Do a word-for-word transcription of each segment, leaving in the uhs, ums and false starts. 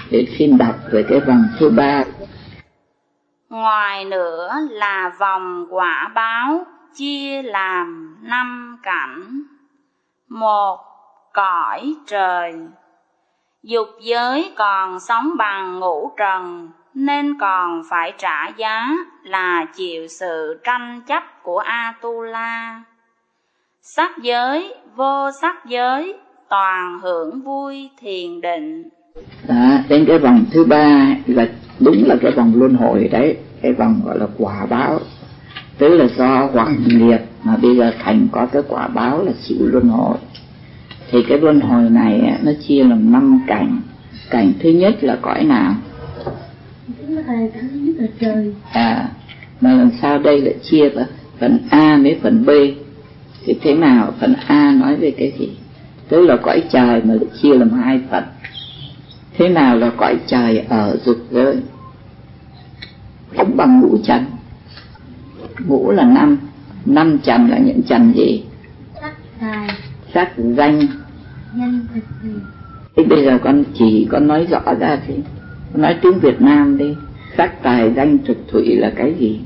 để xin đọc về cái vòng thứ ba. Ngoài nữa là vòng quả báo chia làm năm cảnh. Một, cõi trời. Dục giới còn sống bằng ngũ trần, nên còn phải trả giá là chịu sự tranh chấp của Atula. Sắc giới, vô sắc giới, toàn hưởng vui thiền định. Đó, đến cái vòng thứ ba là đúng là cái vòng luân hồi đấy, cái vòng gọi là quả báo. Tức là do hoặc nghiệp mà bây giờ thành có cái quả báo là chịu luân hồi. Thì cái luân hồi này nó chia làm năm cảnh. Cảnh thứ nhất là cõi nào? Cảnh thứ nhất là trời. À, mà làm sao đây lại chia vào phần A với phần B? Thì thế nào? Phần A nói về cái gì? Tức là cõi trời mà lại chia làm hai phần. Thế nào là cõi trời ở dục giới? Cũng bằng ngũ trần. Ngũ là năm, năm trần là những trần gì? Sắc, tài, sắc, danh, nhân, thực, thủy. Thế bây giờ con chỉ con nói rõ ra thì con nói tiếng Việt Nam đi. Sắc, tài, danh, thực, thủy là cái gì?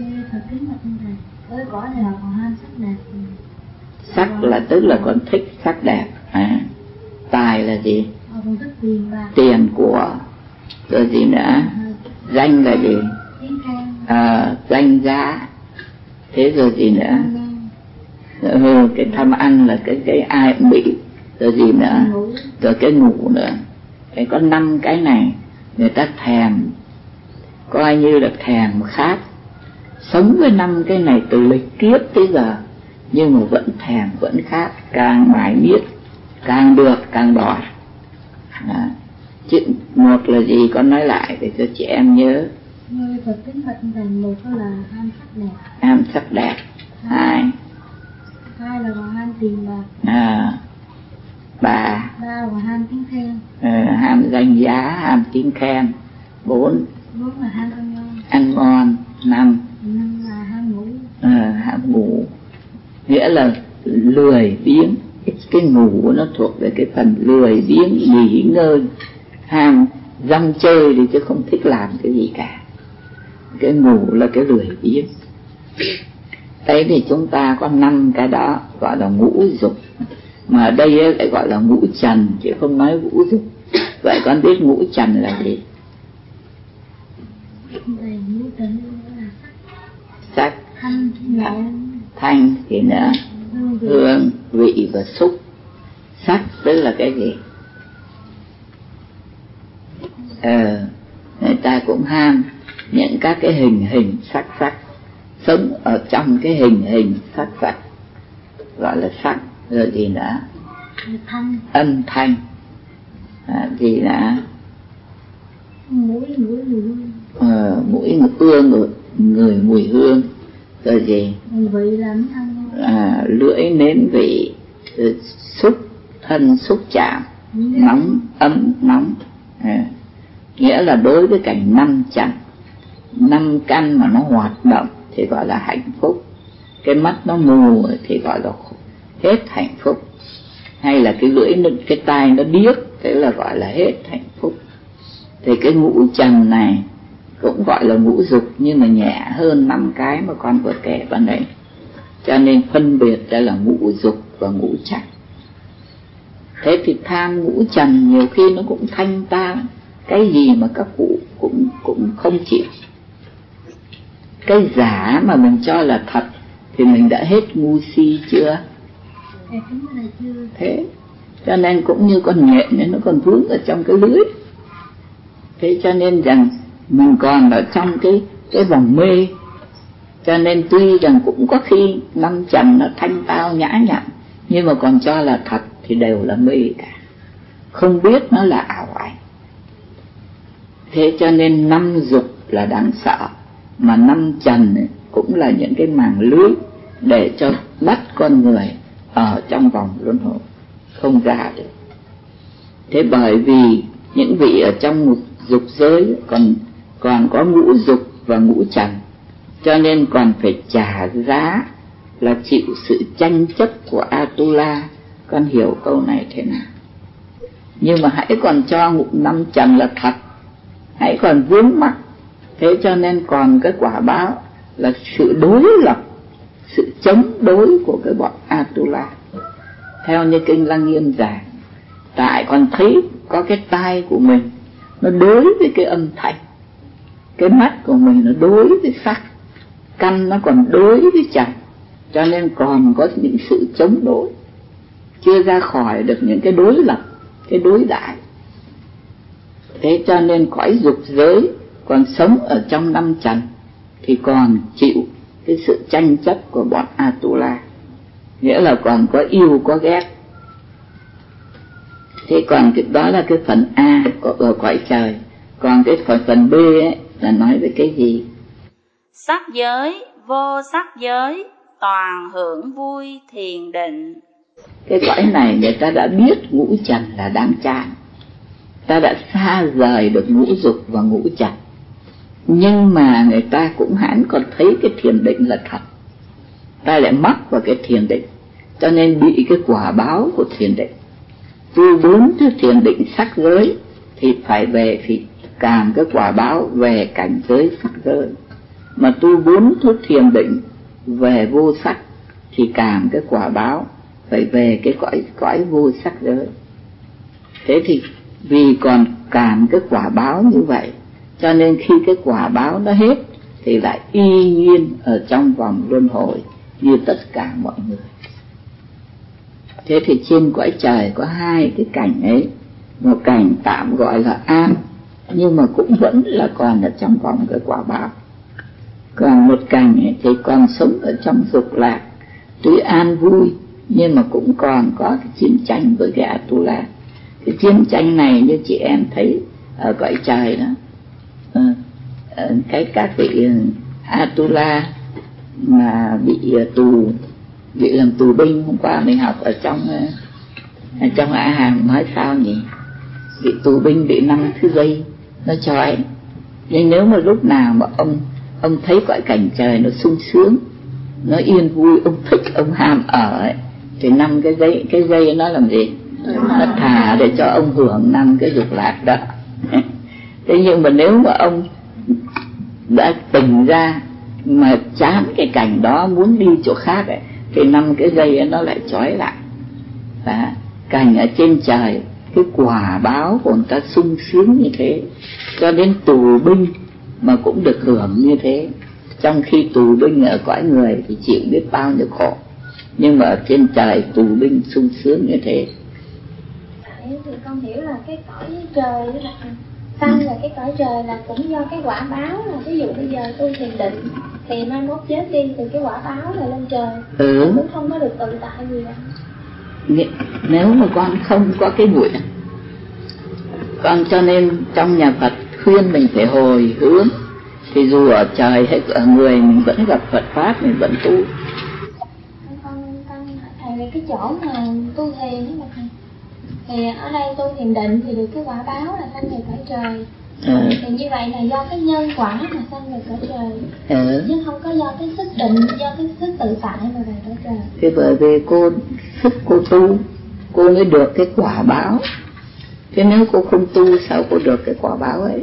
Sắc là tức là con thích sắc đẹp. À, tài là gì? Tiền của. Rồi gì nữa? Danh là gì? À, danh giá. Thế rồi gì nữa? Ừ, cái tham ăn là cái cái ai cũng bị. Rồi gì nữa? Rồi cái ngủ nữa. Cái có năm cái này người ta thèm, coi như là thèm khát, sống với năm cái này từ lịch kiếp tới giờ, nhưng mà vẫn thèm vẫn khát, càng mãi miết càng được càng đòi. À, chứ một là gì con nói lại để cho chị em nhớ. Phật tính Phật thành một là ham sắc đẹp. Ham sắc đẹp. Hai. Hai là còn ham tiền bạc. À. Ba. Ba là ham tiếng khen. À, ham danh giá, ham tiếng khen. Bốn. Bốn là ham ăn ngon. Ăn ngon. Năm. Năm là ham ngủ. À, ham ngủ. Nghĩa là lười biếng. Cái ngủ nó thuộc về cái phần lười biếng, nghỉ ngơi, ham dăm chơi đi chứ không thích làm cái gì cả. Cái ngủ là cái lười biếng. Đấy thì chúng ta có năm cái đó gọi là ngũ dục. Mà ở đây ấy lại gọi là ngũ trần chứ không nói ngũ dục. Vậy con biết ngũ trần là gì? Sắc, thanh, thanh thì nữa, hương, vị và xúc. Sắc tức là cái gì? Ờ, người ta cũng ham những các cái hình hình sắc sắc, sống ở trong cái hình hình sắc sắc, gọi là sắc. Rồi gì nữa? Thanh. Âm thanh. À, gì nữa? Mũi, mũi mùi hương. Ờ, mũi ưa người, người mùi hương. Rồi gì? Vị là ấm thân. À, lưỡi nếm vị. Rồi xúc, thân xúc chạm. Nóng, ấm, nóng. À, nghĩa là đối với cảnh năm trần, năm căn mà nó hoạt động thì gọi là hạnh phúc. Cái mắt nó mù thì gọi là hết hạnh phúc. Hay là cái lưỡi, cái tai nó điếc, thế là gọi là hết hạnh phúc. Thì cái ngũ trần này cũng gọi là ngũ dục, nhưng mà nhẹ hơn năm cái mà con vừa kể ban nãy. Cho nên phân biệt ra là ngũ dục và ngũ trần. Thế thì tham ngũ trần nhiều khi nó cũng thanh ta cái gì mà các cụ cũng cũng không chịu. Cái giả mà mình cho là thật thì mình đã hết ngu si chưa? Thế cho nên cũng như con nhện nên nó còn vướng ở trong cái lưới. Thế cho nên rằng mình còn ở trong cái cái vòng mê. Cho nên tuy rằng cũng có khi năm trần nó thanh tao nhã nhặn, nhưng mà còn cho là thật thì đều là mê cả, không biết nó là ảo ảnh. Thế cho nên năm dục là đáng sợ, mà năm trần ấy cũng là những cái màng lưới để cho bắt con người ở trong vòng luân hồi không ra được. Thế bởi vì những vị ở trong một dục giới còn còn có ngũ dục và ngũ trần, cho nên còn phải trả giá là chịu sự tranh chấp của Atula. Con hiểu câu này thế nào? nhưng mà hãy còn cho ngũ năm trần là thật, hãy còn vướng mắc. Thế cho nên còn cái quả báo là sự đối lập, sự chống đối của cái bọn Atula. Theo như kinh Lăng Nghiêm giảng, tại còn thấy có cái tai của mình nó đối với cái âm thanh, cái mắt của mình nó đối với sắc, căn nó còn đối với trần, cho nên còn có những sự chống đối, chưa ra khỏi được những cái đối lập, cái đối đãi. Thế cho nên cõi dục giới còn sống ở trong năm trần thì còn chịu cái sự tranh chấp của bọn Atula, nghĩa là còn có yêu có ghét. Thế còn cái đó là cái phần A ở cõi trời, còn cái phần phần B ấy là nói về cái gì? Sắc giới, vô sắc giới, toàn hưởng vui thiền định. Cái cõi này người ta đã biết ngũ trần là đáng chán, ta đã xa rời được ngũ dục và ngũ trần, nhưng mà người ta cũng hẳn còn thấy cái thiền định là thật, ta lại mắc vào cái thiền định, cho nên bị cái quả báo của thiền định. Tu bốn thứ thiền định sắc giới thì phải về thì cảm cái quả báo về cảnh giới sắc giới, mà tu bốn thứ thiền định về vô sắc thì cảm cái quả báo phải về cái cõi cõi vô sắc giới. Thế thì vì còn cảm cái quả báo như vậy, cho nên khi cái quả báo nó hết thì lại y nhiên ở trong vòng luân hồi như tất cả mọi người. Thế thì trên cõi trời có hai cái cảnh ấy, một cảnh tạm gọi là an, nhưng mà cũng vẫn là còn ở trong vòng cái quả báo. Còn một cảnh ấy thì còn sống ở trong dục lạc, tuy an vui nhưng mà cũng còn có cái chiến tranh với cái Atula. Cái chiến tranh này như chị em thấy ở cõi trời đó, à, cái các vị Atula mà bị tù, bị làm tù binh. Hôm qua mình học ở trong ở trong A Hàm nói sao nhỉ, bị tù binh bị năm thứ dây nó trói. Nhưng nếu mà lúc nào mà ông ông thấy cõi cảnh trời nó sung sướng, nó yên vui, ông thích, ông ham ở ấy, thì năm cái dây cái dây nó làm gì, nó thả để cho ông hưởng năm cái dục lạc đó. Thế nhưng mà nếu mà ông đã tỉnh ra mà chán cái cảnh đó, muốn đi chỗ khác ấy, thì năm cái dây ấy nó lại trói lại. Đó. Cảnh ở trên trời, cái quả báo của người ta sung sướng như thế, cho đến tù binh mà cũng được hưởng như thế. Trong khi tù binh ở cõi người thì chịu biết bao nhiêu khổ, nhưng mà ở trên trời tù binh sung sướng như thế. Thì con hiểu là cái cõi trời đó là sanh, là cái cõi trời là cũng do cái quả báo, là ví dụ bây giờ tu thiền định thì mai mốt chết đi thì cái quả báo là lên trời, ừ. cũng không có được tự tại gì đâu. Nếu mà con không có cái nguyện, con cho nên trong nhà Phật khuyên mình phải hồi hướng, thì dù ở trời hay ở người mình vẫn gặp Phật Pháp, mình vẫn tu. Con con thầy về cái chỗ mà tu thiền đó mà thầy, thì ở đây tu thiền định thì được cái quả báo là sanh về cõi trời. Ừ. Thì như vậy là do cái nhân quả mà sanh về cõi trời, ừ. chứ không có do cái sức định, do cái sức tự tại mà về cõi trời. Thì bởi vì cô sức cô tu, cô mới được cái quả báo. Thế nếu cô không tu sao cô được cái quả báo ấy?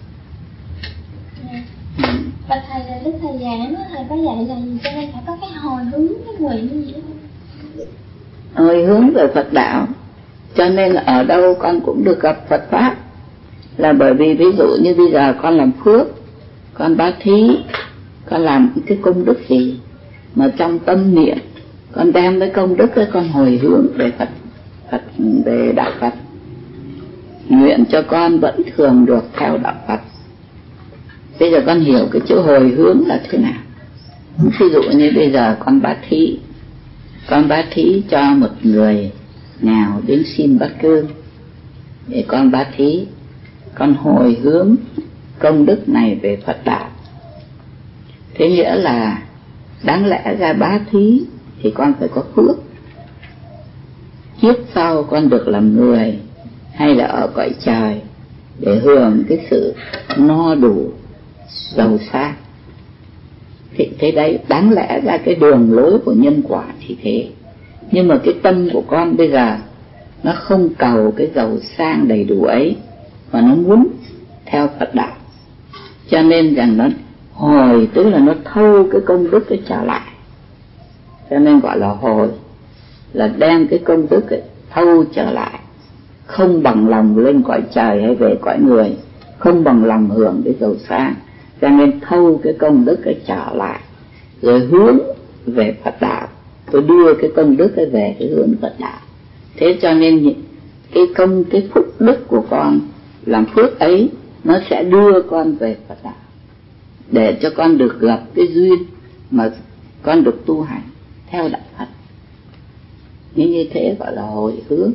Ừ. Và thầy là đức thầy giảng, thầy có dạy là gì, cho nên phải có cái hồi hướng, cái nguyện gì đó. Hồi hướng về Phật đạo, cho nên ở đâu con cũng được gặp Phật Pháp. Là bởi vì ví dụ như bây giờ con làm phước, con bá thí, con làm cái công đức gì mà trong tâm niệm con đem cái công đức ấy con hồi hướng về Phật, Phật về đạo Phật, nguyện cho con vẫn thường được theo đạo Phật. Bây giờ con hiểu cái chữ hồi hướng là thế nào. Ví dụ như bây giờ con bá thí, con bá thí cho một người nào đến xin bát cơm, để con bá thí, con hồi hướng công đức này về Phật đạo. Thế nghĩa là đáng lẽ ra bá thí thì con phải có phước, kiếp sau con được làm người hay là ở cõi trời để hưởng cái sự no đủ giàu sang. Thì thế đấy, đáng lẽ ra cái đường lối của nhân quả thì thế. Nhưng mà cái tâm của con bây giờ nó không cầu cái giàu sang đầy đủ ấy, mà nó muốn theo Phật đạo. Cho nên rằng nó hồi, tức là nó thâu cái công đức ấy trở lại, cho nên gọi là hồi, là đem cái công đức ấy thâu trở lại. Không bằng lòng lên cõi trời hay về cõi người, không bằng lòng hưởng cái giàu sang, cho nên thâu cái công đức ấy trở lại, rồi hướng về Phật đạo. Tôi đưa cái công đức ấy về cái hướng Phật đạo. Thế cho nên cái công, cái phúc đức của con làm phước ấy, nó sẽ đưa con về Phật đạo, để cho con được gặp cái duyên mà con được tu hành theo đạo Phật. Như như thế gọi là hồi hướng.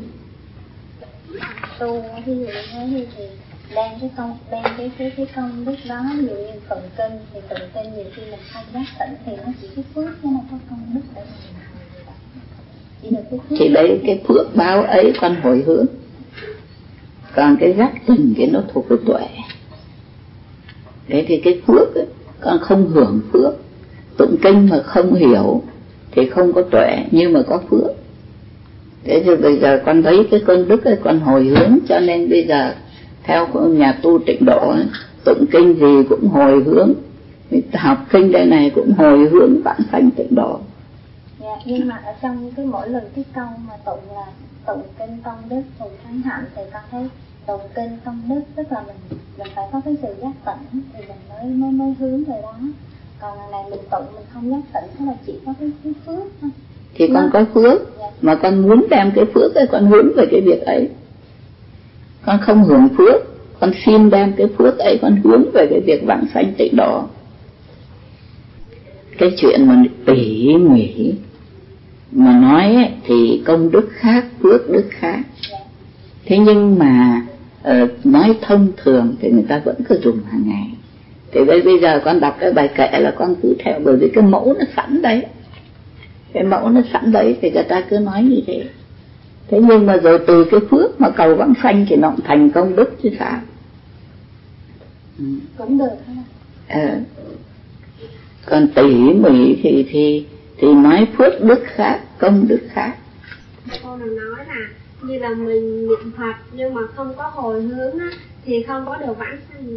Tu ví dụ như thì đem cái công đem cái cái cái công đức đó, ví dụ như tụng kinh thì tụng kinh nhiều khi mình không giác tỉnh thì nó chỉ cái phước chứ nó có công đức để mình chỉ được cái phước. Thì đấy cái phước báo ấy con hồi hướng. Còn cái giác tỉnh cái nó thuộc về tuệ. Thế thì cái phước ấy, con không hưởng phước. Tụng kinh mà không hiểu thì không có tuệ, nhưng mà có phước. Thế thì bây giờ con thấy cái công đức ấy con hồi hướng, cho nên bây giờ theo nhà tu Tịnh Độ ấy, tụng kinh gì cũng hồi hướng, học kinh đây này cũng hồi hướng vãng sanh Tịnh Độ. Dạ, nhưng mà ở trong cái mỗi lần cái câu mà tụng là tụng kinh công đức tụng thánh hạnh thì con thấy tụng kinh công đức tức là mình mình phải có cái sự giác tỉnh thì mình mới mới mới hướng về đó. Còn lần này mình tụng mình không giác tỉnh, thế là chỉ có cái, cái phước thôi. Thì con có phước, dạ. Mà con muốn đem cái phước ấy con hướng về cái việc ấy. Con không hưởng phước, con xin đem cái phước ấy con hướng về cái việc vãng sanh Tịnh Độ. Cái chuyện mà tỉ mỉ mà nói ấy, thì công đức khác, phước đức khác. Thế nhưng mà uh, nói thông thường thì người ta vẫn cứ dùng hàng ngày. Thì bây, bây giờ con đọc cái bài kệ là con cứ theo, bởi vì cái mẫu nó sẵn đấy. Cái mẫu nó sẵn đấy thì người ta cứ nói như thế. Thế nhưng mà rồi từ cái phước mà cầu vãng sanh thì nó cũng thành công đức chứ sao. Ừ. Cũng được hả? Ờ. Còn tỉ mỉ thì thì thì nói phước đức khác, công đức khác. Cô đừng nói là như là mình niệm Phật nhưng mà không có hồi hướng á, thì không có được vãng sanh.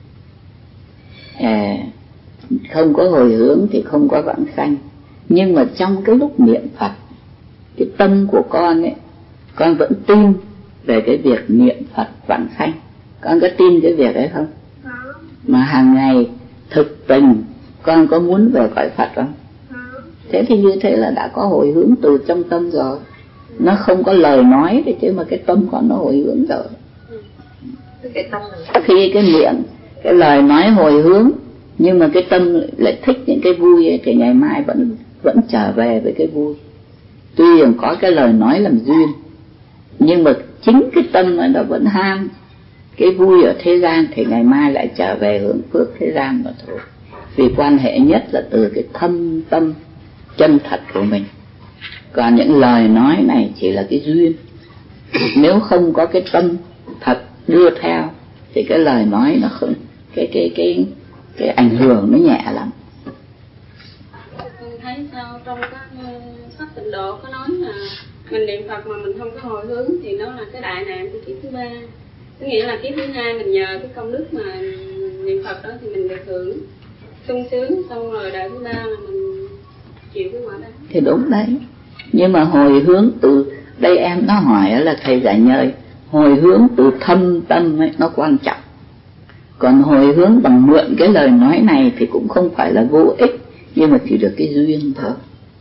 À, không có hồi hướng thì không có vãng sanh. Nhưng mà trong cái lúc niệm Phật, cái tâm của con ấy, con vẫn tin về cái việc niệm Phật vãng sanh. Con có tin cái việc ấy không? Có. Mà hàng ngày thực tình con có muốn về cõi Phật không? Có. Thế thì như thế là đã có hồi hướng từ trong tâm rồi. Nó không có lời nói thì chứ mà cái tâm con nó hồi hướng rồi. Cái tâm mình... Khi cái miệng, cái lời nói hồi hướng, nhưng mà cái tâm lại thích những cái vui ấy, thì ngày mai vẫn vẫn trở về với cái vui. Tuy rằng có cái lời nói làm duyên, nhưng mà chính cái tâm nó vẫn ham cái vui ở thế gian thì ngày mai lại trở về hưởng phước thế gian mà thôi. Vì quan hệ nhất là từ cái thâm tâm chân thật của mình. Còn những lời nói này chỉ là cái duyên. Nếu không có cái tâm thật đưa theo thì cái lời nói nó không, cái cái cái cái ảnh hưởng nó nhẹ lắm. Tôi thấy sao trong các sách Tịnh Độ có nói là mình niệm Phật mà mình không có hồi hướng thì nó là cái đại nạn của kiếp thứ ba. Có nghĩa là kiếp thứ hai mình nhờ cái công đức mà niệm Phật đó thì mình được hưởng sung sướng, xong rồi đời thứ ba là mình chịu cái quả đó. Thì đúng đấy. Nhưng mà hồi hướng từ đây em nó hỏi là thầy Giải Nhời, hồi hướng từ thâm tâm ấy, nó quan trọng. Còn hồi hướng bằng mượn cái lời nói này thì cũng không phải là vô ích, nhưng mà chỉ được cái duyên thôi.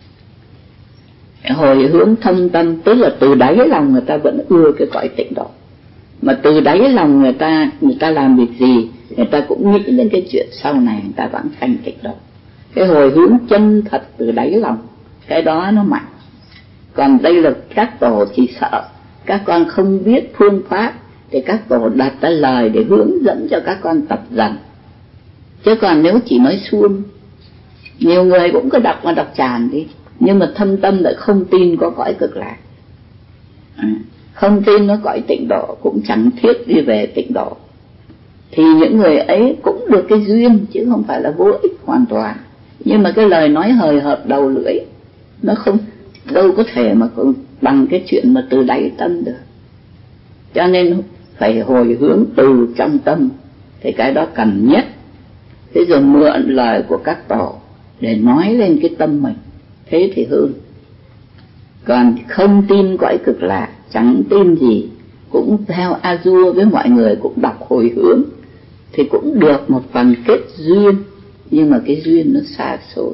Hồi hướng thâm tâm tức là từ đáy lòng người ta vẫn ưa cái cõi Tịnh Độ. Mà từ đáy lòng người ta người ta làm việc gì, người ta cũng nghĩ đến cái chuyện sau này người ta vãng sanh Tịnh Độ. Cái hồi hướng chân thật từ đáy lòng, cái đó nó mạnh. Còn đây là các tổ chỉ sợ các con không biết phương pháp thì các tổ đặt ra lời để hướng dẫn cho các con tập dần. Chứ còn nếu chỉ nói suông, nhiều người cũng cứ đọc mà đọc tràn đi, nhưng mà thâm tâm lại không tin có cõi cực lạc, à, không tin nó cõi Tịnh Độ, cũng chẳng thiết đi về Tịnh Độ. Thì những người ấy cũng được cái duyên chứ không phải là vô ích hoàn toàn. Nhưng mà cái lời nói hời hợt đầu lưỡi, nó không đâu có thể mà bằng cái chuyện mà từ đáy tâm được. Cho nên phải hồi hướng từ trong tâm, thì cái đó cần nhất. Thế rồi mượn lời của các tổ để nói lên cái tâm mình, thế thì hư. Còn không tin cõi cực lạc, chẳng tin gì, cũng theo A Du với mọi người cũng đọc hồi hướng, thì cũng được một phần kết duyên, nhưng mà cái duyên nó xa xôi.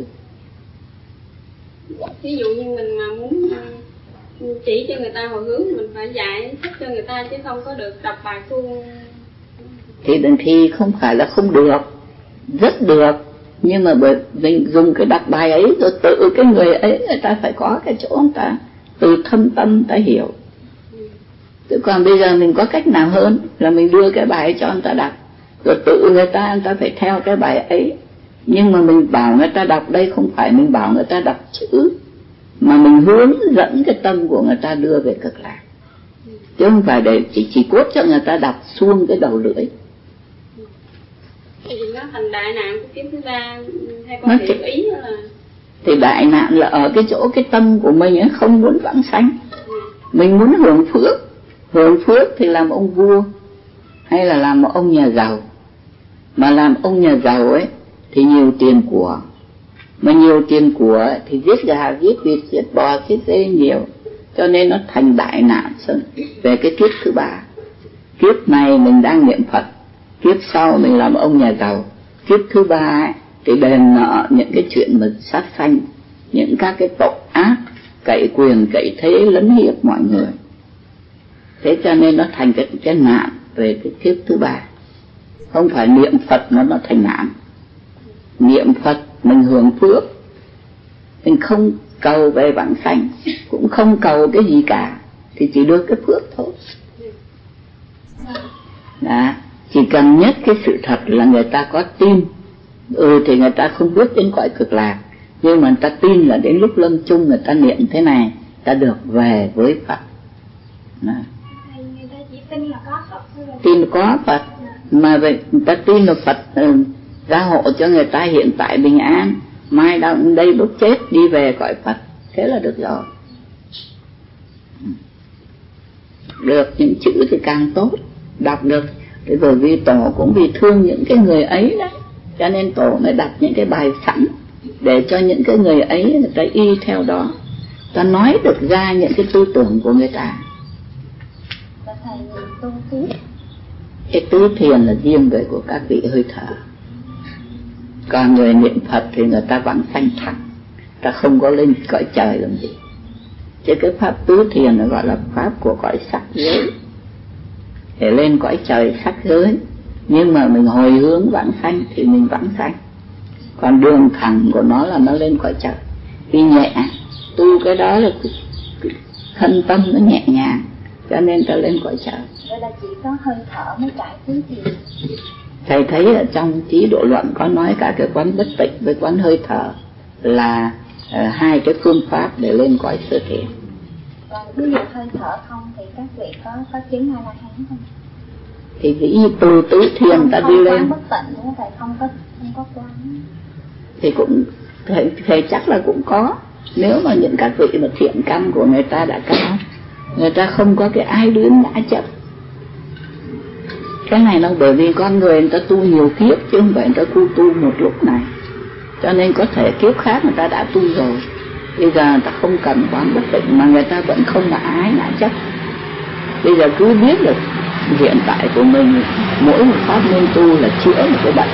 Ví dụ như mình mà muốn chỉ cho người ta hồi hướng, mình phải dạy thích cho người ta, chứ không có được đọc bài suông. Thì thì không phải là không được, rất được, nhưng mà bởi mình dùng cái đọc bài ấy rồi tự cái người ấy người ta phải có cái chỗ người ta từ thâm tâm ta hiểu. Chứ còn bây giờ mình có cách nào hơn là mình đưa cái bài cho người ta đọc, rồi tự người ta người ta phải theo cái bài ấy. Nhưng mà mình bảo người ta đọc đây không phải mình bảo người ta đọc chữ, mà mình hướng dẫn cái tâm của người ta đưa về cực lạc, chứ không phải để chỉ chỉ cốt cho người ta đọc suông cái đầu lưỡi. Thì nó thành đại nạn của kiếp thứ ba, hay con hiểu ý là thì đại nạn là ở cái chỗ cái tâm của mình ấy không muốn vãng sanh. Mình muốn hưởng phước, hưởng phước thì làm ông vua hay là làm một ông nhà giàu. Mà làm ông nhà giàu ấy thì nhiều tiền của, mà nhiều tiền của ấy, thì giết gà, giết vịt, giết bò, giết dê nhiều, cho nên nó thành đại nạn về cái kiếp thứ ba. Kiếp này mình đang niệm Phật, kiếp sau mình làm ông nhà giàu, kiếp thứ ba ấy, thì đền nợ những cái chuyện mà sát sanh, những các cái tội ác, cậy quyền cậy thế lấn hiếp mọi người. Thế cho nên nó thành cái, cái nạn về cái kiếp thứ ba. Không phải niệm Phật nó nó thành nạn. Niệm Phật mình hưởng phước, mình không cầu về vãng sanh, cũng không cầu cái gì cả, thì chỉ được cái phước thôi. Đó. Chỉ cần nhất cái sự thật là người ta có tin. Ừ thì người ta không biết đến cõi cực lạc, nhưng mà người ta tin là đến lúc lâm chung người ta niệm thế này, ta được về với Phật. Đó. Người ta chỉ tin là có Phật thôi. Tin có Phật, mà vậy người ta tin là Phật ừ, gia hộ cho người ta hiện tại bình an, mai đâu đây lúc chết đi về cõi Phật, thế là được rồi. Được những chữ thì càng tốt, đọc được. Thế rồi vì tổ cũng vì thương những cái người ấy đó, cho nên tổ mới đặt những cái bài sẵn để cho những cái người ấy người ta y theo đó, ta nói được ra những cái tư tưởng của người ta. Cái tứ thiền là riêng về của các vị hơi thở. Còn người niệm Phật thì người ta vãng sanh thẳng, ta không có lên cõi trời làm gì. Chứ cái pháp tứ thiền nó gọi là pháp của cõi sắc giới, để lên cõi trời sắc giới. Nhưng mà mình hồi hướng vãng sanh thì mình vãng sanh. Còn đường thẳng của nó là nó lên cõi trời. Vì nhẹ, tu cái đó là thân tâm nó nhẹ nhàng, cho nên ta lên cõi trời. Vậy là chỉ có hơi thở mới trải tứ thiền. Thầy thấy ở trong Trí Độ Luận có nói cả cái quán bất tịnh với quán hơi thở là uh, hai cái phương pháp để lên cõi sơ thiền. Còn ví dụ hơi thở không thì các vị có có chứng A La Hán không? Thì dĩ từ tứ thiền không, ta không đi lên. Không bất tịnh nữa, thầy không có không có quán. Thì cũng thầy, thầy chắc là cũng có. Nếu mà những các vị mà thiện căn của người ta đã cao, người ta không có cái ai đuyến ngã chấp. Cái này nó bởi vì con người người ta tu nhiều kiếp, chứ không phải người ta tu tu một lúc này. Cho nên có thể kiếp khác người ta đã tu rồi, bây giờ người ta không cần quán bất tịnh, mà người ta vẫn không ngã ái ngã chấp. Bây giờ cứ biết được hiện tại của mình, mỗi một pháp môn tu là chữa một cái bệnh.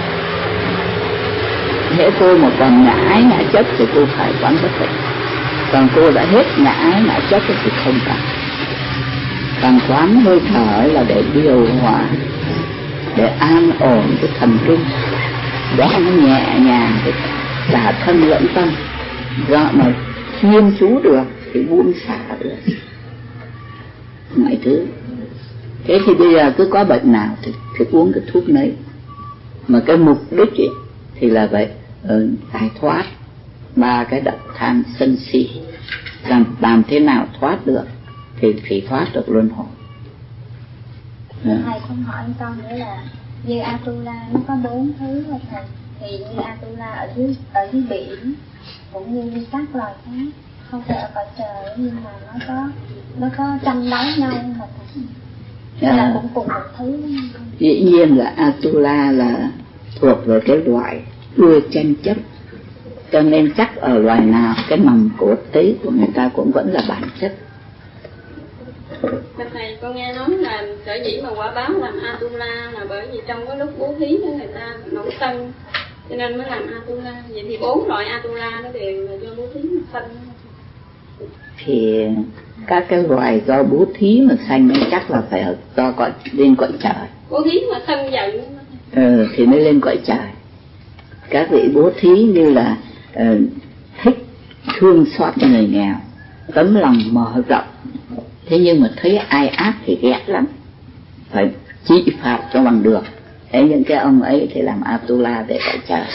Hễ cô mà còn ngã ái ngã chấp thì cô phải quán bất tịnh. Còn cô đã hết ngã ái ngã chấp thì không cần. Còn quán hơi thở là để điều hòa, để an ổn cái thần kinh, để nó nhẹ nhàng cả thân lẫn tâm. Do mà chuyên chú được thì buông xả được mọi thứ. Thế thì bây giờ cứ có bệnh nào thì, thì uống cái thuốc đấy. Mà cái mục đích ấy, thì là vậy, giải thoát ba cái độc tham sân si. Làm, làm thế nào thoát được thì thì thoát được luân hồi. Thầy không hỏi con nữa là như Atula nó có bốn thứ thôi thầy. Thì như Atula ở dưới ở dưới biển cũng như các loài khác, không phải ở cõi trời, nhưng mà nó có nó có tranh đấu nhau mà à, là cũng cùng một thứ. Dĩ nhiên là Atula là thuộc về cái loại ưa tranh chấp, cho nên chắc ở loài nào cái nòng cốt ấy của người ta cũng vẫn là bản chất. Thầy, con nghe nói là sở dĩ mà quả báo làm Atula là bởi vì trong cái lúc bố thí đó người ta nổi sân, cho nên mới làm Atula. Vậy thì bốn loại Atula nó đều là do bố thí mà sanh. Thì các cái loài do bố thí mà sanh chắc là phải ở do cõi lên cõi trời. Bố thí mà sân giận ờ, thì mới lên cõi trời. Các vị bố thí như là uh, thích thương xót người nghèo, tấm lòng mở rộng, thế nhưng mà thấy ai ác thì ghét lắm, phải trị phạt cho bằng được. Thế những cái ông ấy thì làm Atula để cõi trời.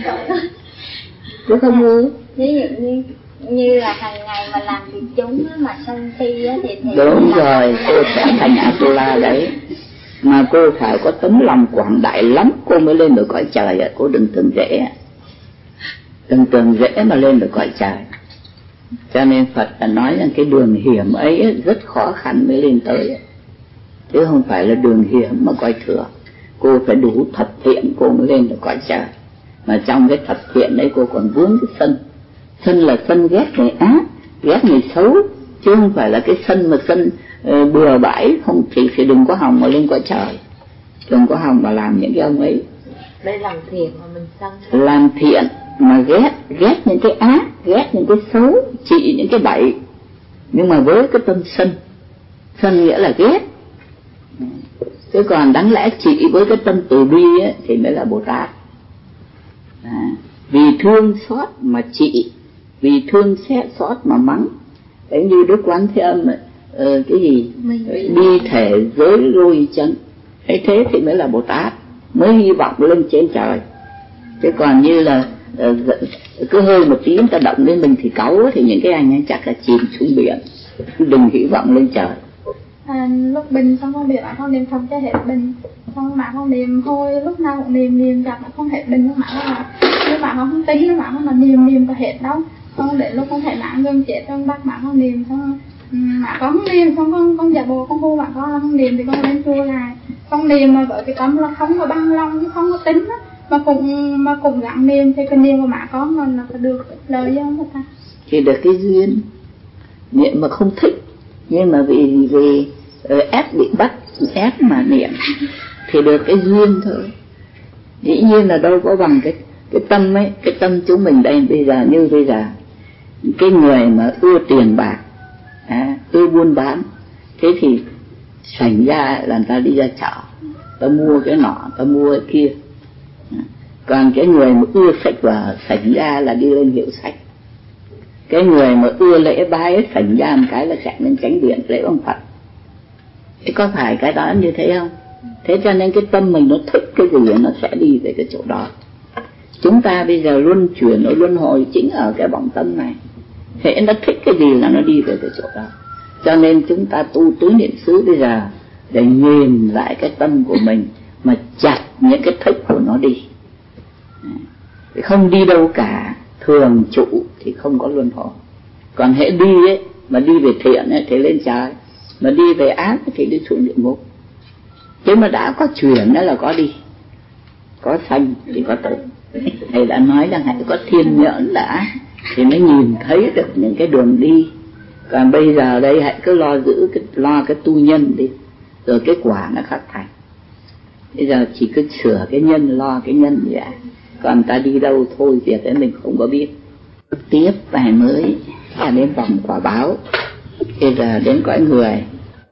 Đúng không ư? Ví dụ như như là hàng ngày mà làm việc chúng mà sân si á thì, thì đúng rồi, cô sẽ thành Atula đấy. Mà cô phải có tấm lòng quảng đại lắm cô mới lên được cõi trời. Cô đừng tưởng dễ, đừng tưởng dễ mà lên được cõi trời. Cho nên Phật đã nói rằng cái đường hiểm ấy rất khó khăn mới lên tới, chứ không phải là đường hiểm mà coi thường. Cô phải đủ thập thiện cô mới lên được cõi trời. Mà trong cái thập thiện đấy cô còn vướng cái sân. Sân là sân ghét người ác, ghét người xấu, chứ không phải là cái sân mà sân uh, bừa bãi. Không thì, thì đừng có hòng mà lên cõi trời, đừng có hòng mà làm những cái ông ấy. Đây làm thiện mà mình sân. Làm thiện mà ghét, ghét những cái ác, ghét những cái xấu, trị những cái bậy, nhưng mà với cái tâm sân. Sân nghĩa là ghét. Chứ còn đáng lẽ trị với cái tâm từ bi ấy, thì mới là Bồ Tát. À, vì thương xót mà trị, vì thương xét xót mà mắng. Đấy như Đức Quán Thế Âm ấy, uh, cái gì bi thể giới lôi chân. Thế thế thì mới là Bồ Tát, mới hy vọng lên trên trời. Chứ còn như là uh, cứ hơi một tí người ta động lên mình thì cáu, thì những cái anh ấy chắc là chìm xuống biển, đừng hy vọng lên trời. À, lúc bình xong không biết bạn không niệm Phật cho hết bình, xong bạn không niệm thôi, lúc nào cũng niệm niệm chặt bạn không hết bình, lúc bạn không lúc bạn không tính, lúc bạn không là niệm niệm có hết đâu. Xong để lúc không thể bạn gần chết trong bắt bạn không niệm, xong bạn có không niệm, xong con con giả bộ con hô bạn có không niệm thì con lên chùa lại không niệm, mà bởi cái tâm là không có băng lòng chứ không có tính á, mà cùng mà cùng gắng niệm thì cái niệm của bạn có mà nó được lời không hả ta? Thì được cái duyên niệm mà không thích, nhưng mà vì vì ép bị bắt ép mà niệm thì được cái duyên thôi. Dĩ nhiên là đâu có bằng cái cái tâm ấy, cái tâm chúng mình đây bây giờ. Như bây giờ cái người mà ưa tiền bạc, à, ưa buôn bán, thế thì thành ra là người ta đi ra chợ, ta mua cái nọ, ta mua cái kia. Còn cái người mà ưa sách vở thành ra là đi lên hiệu sách. Cái người mà ưa lễ bái thành ra một cái là chạy lên chánh điện lễ ông Phật. Thế có phải cái đó như thế không? Thế cho nên cái tâm mình nó thích cái gì nó sẽ đi về cái chỗ đó. Chúng ta bây giờ luân chuyển, nó luân hồi chính ở cái bóng tâm này. Thế nó thích cái gì là nó đi về cái chỗ đó. Cho nên chúng ta tu tứ niệm xứ bây giờ để nhìn lại cái tâm của mình, mà chặt những cái thích của nó đi. Không đi đâu cả, thường trụ thì không có luân hồi. Còn hễ đi ấy, mà đi về thiện ấy, thì lên trời, mà đi về ác thì đi xuống địa ngục. Chứ mà đã có chuyển đó là có đi, có sanh thì có tử. Thầy đã nói rằng hãy có thiên nhãn đã thì mới nhìn thấy được những cái đường đi. Còn bây giờ đây hãy cứ lo giữ cái, lo cái tu nhân đi, rồi cái quả nó khắc thành. Bây giờ chỉ cứ sửa cái nhân, lo cái nhân vậy. Còn ta đi đâu thôi việc ấy mình không có biết. Tiếp bài mới là đến vòng quả báo. Bây giờ đến cõi người.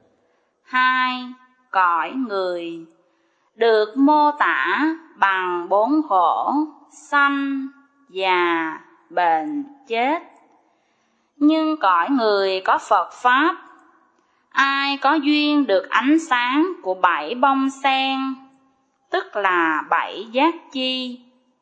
Hai, cõi người được mô tả bằng bốn khổ: sanh, già, bệnh, chết. Nhưng cõi người có Phật Pháp. Ai có duyên được ánh sáng của bảy bông sen, tức là bảy giác chi,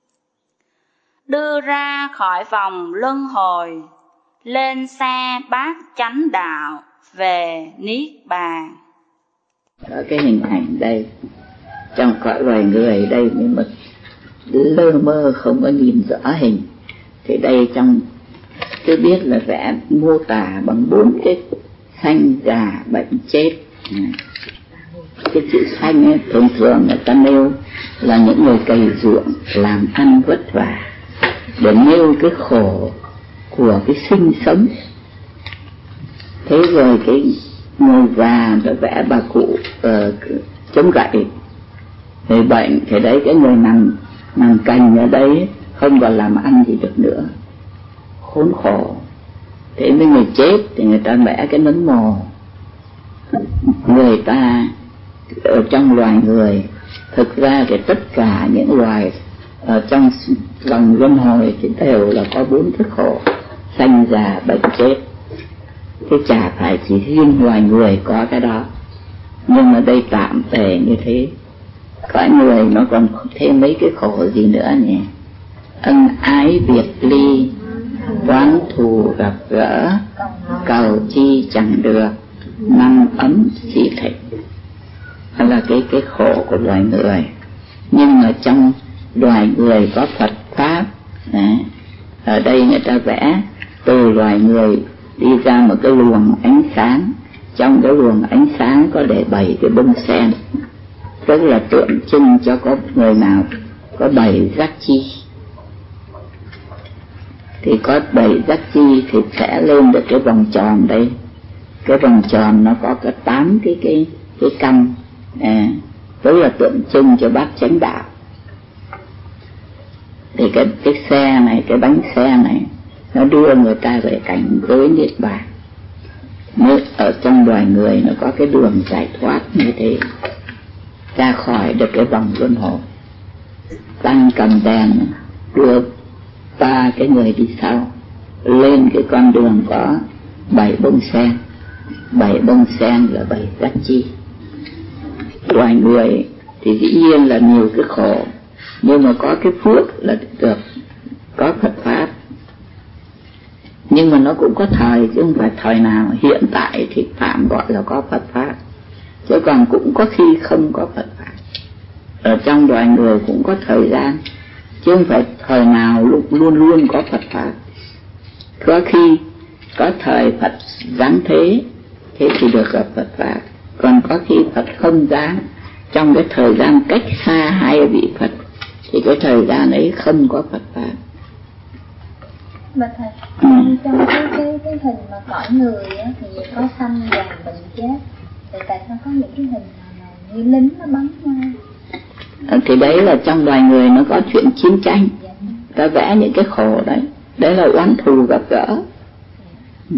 đưa ra khỏi vòng luân hồi, lên xe bát chánh đạo về niết bàn. Ở cái hình ảnh đây, trong cõi loài người đây, nhưng mà lơ mơ không có nhìn rõ hình. Thì đây trong tôi biết là vẽ mô tả bằng bốn cái sanh già bệnh chết. Cái chữ sanh ấy, thường thường người ta nêu là những người cày ruộng làm ăn vất vả để nêu cái khổ của cái sinh sống. Thế rồi cái người già rồi vẽ bà cụ uh, chống gậy, người bệnh thì đấy cái người nằm nằm cành ở đây không còn làm ăn gì được nữa, khốn khổ. Thế với người chết thì người ta vẽ cái nấm mồ. Người ta ở trong loài người, thực ra thì tất cả những loài ở trong vòng luân hồi thì đều là có bốn cái khổ: sanh già bệnh chết. Thế chả phải chỉ riêng loài người có cái đó, nhưng mà đây tạm về như thế. Cõi người nó còn thêm mấy cái khổ gì nữa nhỉ? Ân ái biệt ly, oán thù gặp gỡ, cầu chi chẳng được, năm ấm xỉ thịt. Đó là cái cái khổ của loài người. Nhưng mà trong loài người có Phật pháp. Đấy. Ở đây người ta vẽ từ loài người đi ra một cái luồng ánh sáng, trong cái luồng ánh sáng có để bảy cái bông sen, tức là tượng trưng cho có người nào có bảy giác chi. Thì có bảy giác chi thì sẽ lên được cái vòng tròn đây. Cái vòng tròn nó có cái tám cái cái cái căn, à, tức là tượng trưng cho bát chánh đạo. Thì cái cái xe này, cái bánh xe này, nó đưa người ta về cảnh giới niết bàn. Nếu ở trong loài người nó có cái đường giải thoát như thế, ra khỏi được cái vòng luân hồi. Tăng cầm đèn đưa ba cái người đi sau lên cái con đường có bảy bông sen. Bảy bông sen là bảy giác chi. Loài người thì dĩ nhiên là nhiều cái khổ, nhưng mà có cái phước là được có Phật pháp. Nhưng mà nó cũng có thời, chứ không phải thời nào. Hiện tại thì tạm gọi là có Phật pháp, chứ còn cũng có khi không có Phật pháp. Ở trong loài người cũng có thời gian, chứ không phải thời nào lúc luôn luôn có Phật pháp. Có khi có thời Phật giáng thế, thế thì được gặp Phật pháp. Còn có khi Phật không giáng, trong cái thời gian cách xa hai vị Phật, thì cái thời gian ấy không có Phật pháp. Mà thầy, ừ. trong cái, cái, cái hình mà cõi người á, thì có sanh già bệnh chết, thì tại sao có những cái hình mà như lính nó bắn nhau? À, thì đấy là trong loài người nó có chuyện chiến tranh, dạ. Ta vẽ những cái khổ đấy, đấy là oán thù gặp gỡ. Ừ.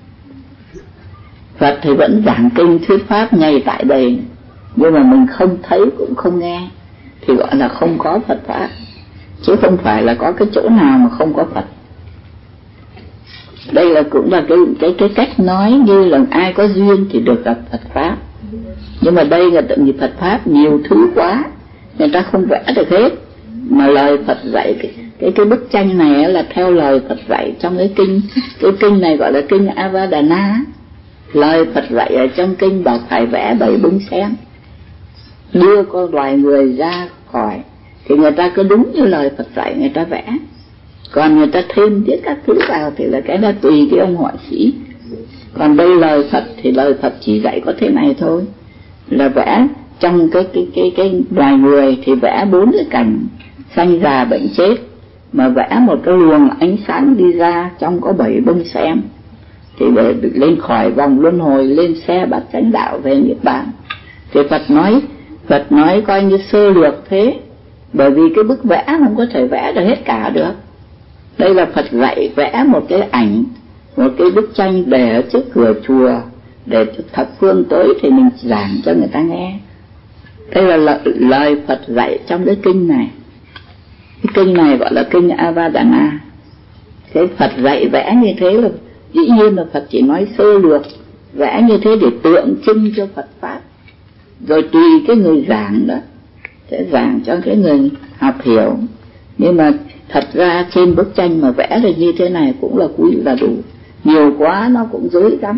Phật thì vẫn giảng kinh thuyết pháp ngay tại đây, nhưng mà mình không thấy cũng không nghe, thì gọi là không có Phật pháp, chứ không phải là có cái chỗ nào mà không có Phật. Đây là cũng là cái cái cái cách nói như là ai có duyên thì được gặp Phật pháp. Nhưng mà đây là tự nhiên Phật pháp nhiều thứ quá, người ta không vẽ được hết. Mà lời Phật dạy cái cái, cái bức tranh này là theo lời Phật dạy trong cái kinh, cái kinh này gọi là kinh Avadana. Lời Phật dạy ở trong kinh bảo phải vẽ bảy bông sen, đưa con loài người ra khỏi, thì người ta cứ đúng như lời Phật dạy người ta vẽ. Còn người ta thêm tiết các thứ vào thì là cái đó tùy cái ông họa sĩ. Còn đây lời Phật thì lời Phật chỉ dạy có thế này thôi, là vẽ trong cái cái cái cái loài người thì vẽ bốn cái cảnh sanh già bệnh chết, mà vẽ một cái luồng ánh sáng đi ra trong có bảy bông sen, thì để lên khỏi vòng luân hồi, lên xe bát chánh đạo về niết bàn. Thì Phật nói Phật nói coi như sơ lược thế, bởi vì cái bức vẽ không có thể vẽ được hết cả được. Đây là Phật dạy vẽ một cái ảnh, một cái bức tranh để ở trước cửa chùa, để thập phương tới thì mình giảng cho người ta nghe. Đây là lời, lời Phật dạy trong cái kinh này. Cái kinh này gọi là kinh Avadana. Cái Phật dạy vẽ như thế là dĩ nhiên là Phật chỉ nói sơ lược, vẽ như thế để tượng trưng cho Phật pháp. Rồi tùy cái người giảng đó sẽ giảng cho cái người học hiểu. Nhưng mà thật ra trên bức tranh mà vẽ là như thế này cũng là quý là đủ, nhiều quá nó cũng dối lắm.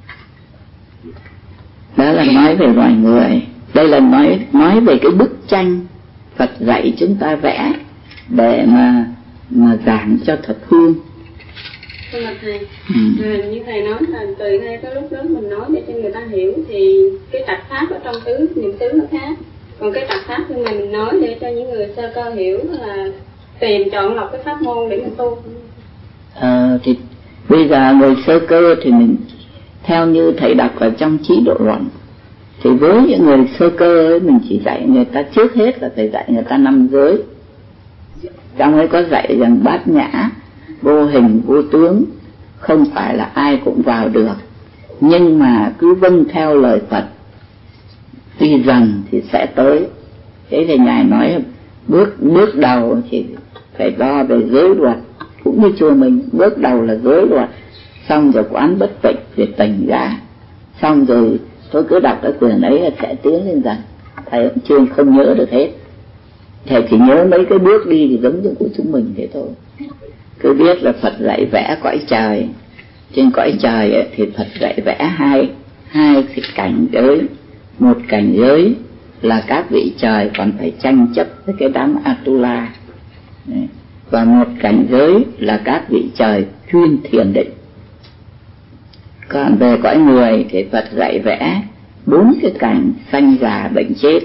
Đó là nói về loài người. Đây là nói nói về cái bức tranh Phật dạy chúng ta vẽ để mà mà giảng cho thập phương. Thưa mặt thầy, ừ. à, như thầy nói là tùy theo cái lúc đó mình nói để cho người ta hiểu, thì cái trạch pháp ở trong tứ niệm xứ nó khác. Còn cái trạch pháp khi mà mình nói để cho những người sơ cơ hiểu là tìm chọn lọc cái pháp môn để mình tu. À, thì bây giờ người sơ cơ thì mình theo như thầy đọc ở trong Trí Độ Luận, thì với những người sơ cơ ấy, mình chỉ dạy người ta trước hết là phải dạy người ta năm giới. Trong ấy có dạy rằng bát nhã, vô hình vô tướng, không phải là ai cũng vào được, nhưng mà cứ vâng theo lời Phật đi dần thì sẽ tới. Thế thì ngài nói bước bước đầu thì phải đo về giới luật, cũng như chùa mình bước đầu là giới luật, xong rồi quán bất tịnh để tỉnh ra, xong rồi tôi cứ đọc cái quyển ấy là sẽ tiến lên dần. Thầy cũng chưa không nhớ được hết, thầy chỉ nhớ mấy cái bước đi thì giống như của chúng mình thế thôi. Cứ biết là Phật dạy vẽ cõi trời, trên cõi trời ấy, thì Phật dạy vẽ hai hai cái cảnh giới. Một cảnh giới là các vị trời còn phải tranh chấp với cái đám Atula, và một cảnh giới là các vị trời chuyên thiền định. Còn về cõi người thì Phật dạy vẽ bốn cái cảnh sanh già bệnh chết,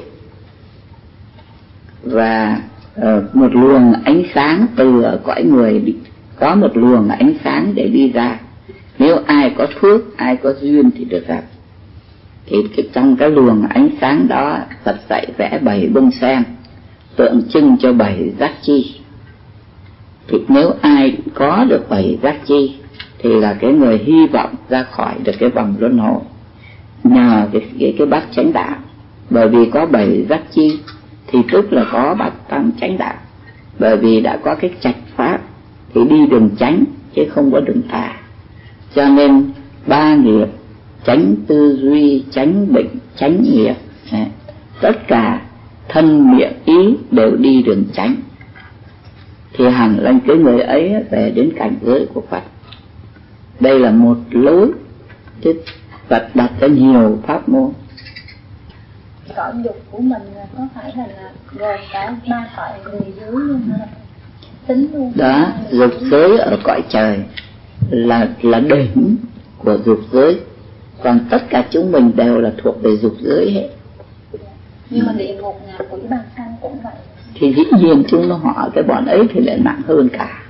và uh, một luồng ánh sáng từ ở cõi người đi, có một luồng ánh sáng để đi ra. Nếu ai có phước, ai có duyên thì được gặp. Thì trong cái luồng ánh sáng đó Phật dạy vẽ bảy bông sen tượng trưng cho bảy giác chi. Thì nếu ai có được bảy giác chi thì là cái người hy vọng ra khỏi được cái vòng luân hồi nhờ cái, cái, cái bát chánh đạo. Bởi vì có bảy giác chi thì tức là có bát tam chánh đạo. Bởi vì đã có cái trạch pháp thì đi đường chánh chứ không có đường tà. Cho nên ba nghiệp, chánh tư duy, chánh định, chánh nghiệp, tất cả thân miệng ý đều đi đường chánh, thì hẳn là cái người ấy về đến cảnh giới của Phật. Đây là một lối chứ Phật đặt ra nhiều pháp môn. Cõi dục của mình có phải là, là gồm cả ba cõi người dưới luôn hả? Tính luôn. Đó, dục giới ở cõi trời là là đỉnh của dục giới, còn tất cả chúng mình đều là thuộc về dục giới hết. Nhưng mà địa ngục ngạ quỷ băng sanh cũng vậy. Thì dĩ nhiên chúng nó họ cái bọn ấy thì lại nặng hơn cả.